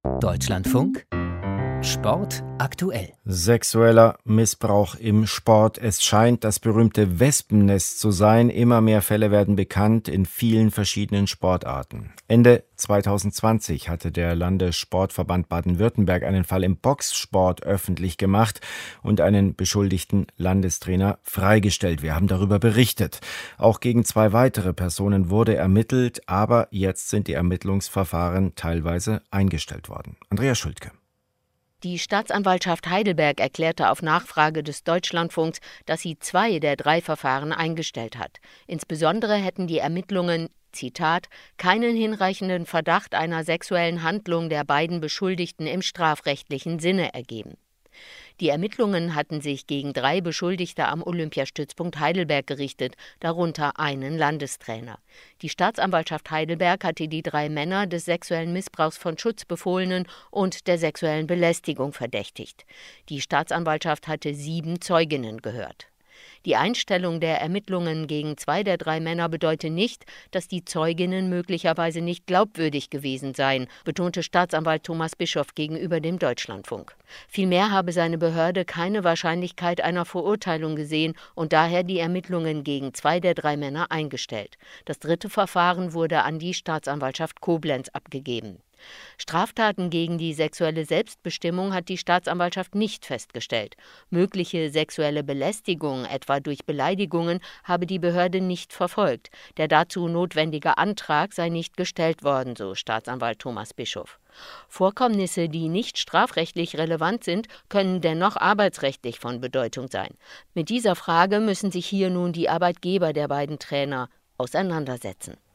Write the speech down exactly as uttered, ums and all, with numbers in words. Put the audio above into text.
Deutschlandfunk Sport aktuell. Sexueller Missbrauch im Sport. Es scheint das berühmte Wespennest zu sein. Immer mehr Fälle werden bekannt in vielen verschiedenen Sportarten. Ende zwanzig zwanzig hatte der Landessportverband Baden-Württemberg einen Fall im Boxsport öffentlich gemacht und einen beschuldigten Landestrainer freigestellt. Wir haben darüber berichtet. Auch gegen zwei weitere Personen wurde ermittelt, aber jetzt sind die Ermittlungsverfahren teilweise eingestellt worden. Andrea Schultke. Die Staatsanwaltschaft Heidelberg erklärte auf Nachfrage des Deutschlandfunks, dass sie zwei der drei Verfahren eingestellt hat. Insbesondere hätten die Ermittlungen, Zitat, keinen hinreichenden Verdacht einer sexuellen Handlung der beiden Beschuldigten im strafrechtlichen Sinne ergeben. Die Ermittlungen hatten sich gegen drei Beschuldigte am Olympiastützpunkt Heidelberg gerichtet, darunter einen Landestrainer. Die Staatsanwaltschaft Heidelberg hatte die drei Männer des sexuellen Missbrauchs von Schutzbefohlenen und der sexuellen Belästigung verdächtigt. Die Staatsanwaltschaft hatte sieben Zeuginnen gehört. Die Einstellung der Ermittlungen gegen zwei der drei Männer bedeute nicht, dass die Zeuginnen möglicherweise nicht glaubwürdig gewesen seien, betonte Staatsanwalt Thomas Bischoff gegenüber dem Deutschlandfunk. Vielmehr habe seine Behörde keine Wahrscheinlichkeit einer Verurteilung gesehen und daher die Ermittlungen gegen zwei der drei Männer eingestellt. Das dritte Verfahren wurde an die Staatsanwaltschaft Koblenz abgegeben. Straftaten gegen die sexuelle Selbstbestimmung hat die Staatsanwaltschaft nicht festgestellt. Mögliche sexuelle Belästigung, etwa durch Beleidigungen, habe die Behörde nicht verfolgt. Der dazu notwendige Antrag sei nicht gestellt worden, so Staatsanwalt Thomas Bischoff. Vorkommnisse, die nicht strafrechtlich relevant sind, können dennoch arbeitsrechtlich von Bedeutung sein. Mit dieser Frage müssen sich hier nun die Arbeitgeber der beiden Trainer auseinandersetzen.